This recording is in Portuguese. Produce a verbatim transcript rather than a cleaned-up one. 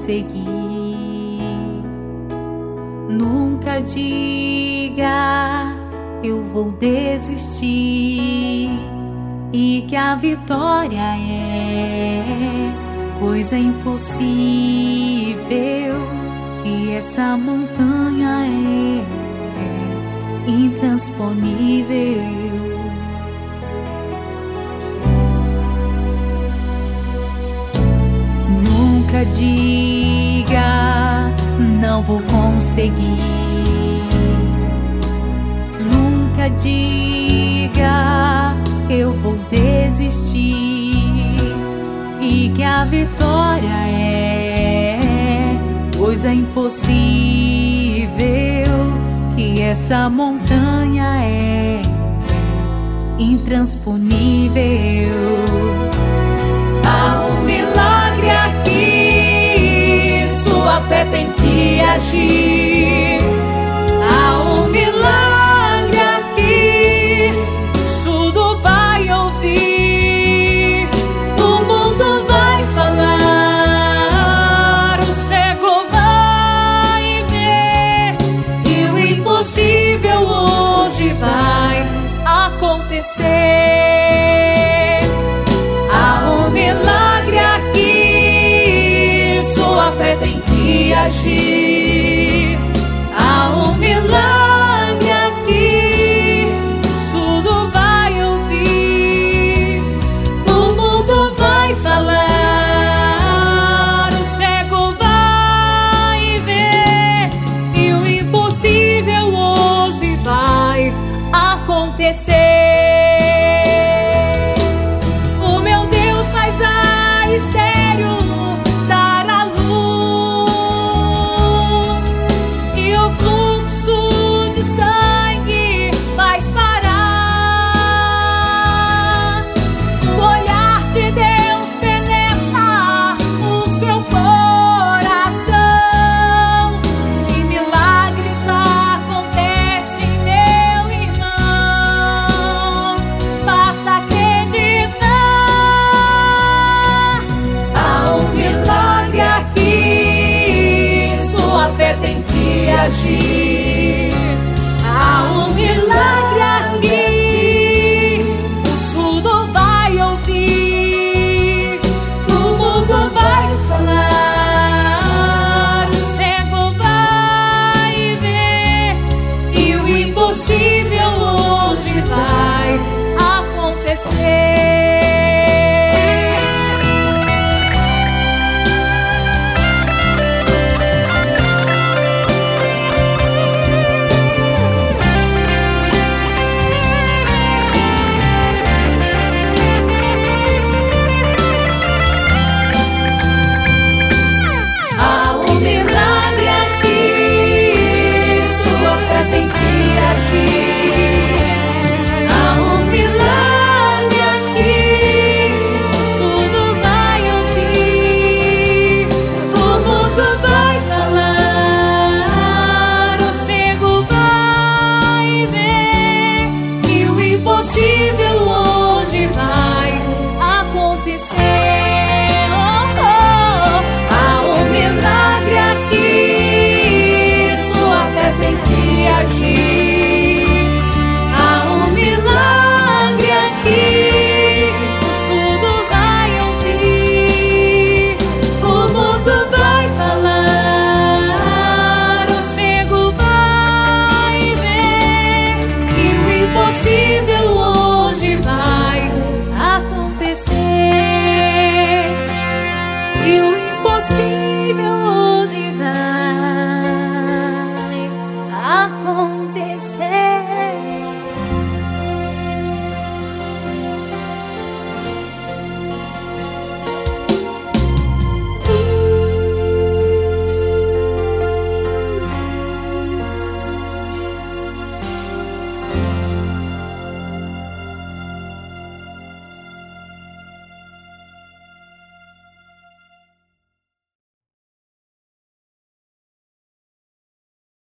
conseguir. Nunca diga eu vou desistir e que a vitória é coisa impossível e essa montanha é intransponível. Nunca diga não vou conseguir. Nunca diga eu vou desistir e que a vitória é coisa impossível, que essa montanha é intransponível. Há um milagre aqui, sua fé tem que agir. Há um milagre aqui, o surdo vai ouvir, o mundo vai falar, o cego vai ver, e o impossível hoje vai acontecer. Há um milagre aqui, sua fé tem que agir. Há um milagre aqui, o surdo vai ouvir, o mundo vai falar, o cego vai ver, e o impossível hoje vai acontecer. O meu Deus faz ar estéril dar a luz, e o fluxo de sangue faz parar. O olhar de Deus penetra o seu coração e milagres acontecem, meu irmão. Basta acreditar. Há um milagre aqui, sua fé tem que agir. Há um milagre aqui, o surdo vai ouvir, o mundo vai falar, o cego vai ver, e o impossível hoje vai acontecer. Há um milagre aqui, sua fé tem que agir. Há um milagre aqui, o surdo vai ouvir, o mundo vai falar, o cego vai ver, e o impossível hoje vai acontecer. Oh, oh. Há um milagre aqui, sua fé tem que agir. Há um milagre aqui, o surdo vai ouvir, o mundo vai falar, o cego vai ver, e o impossível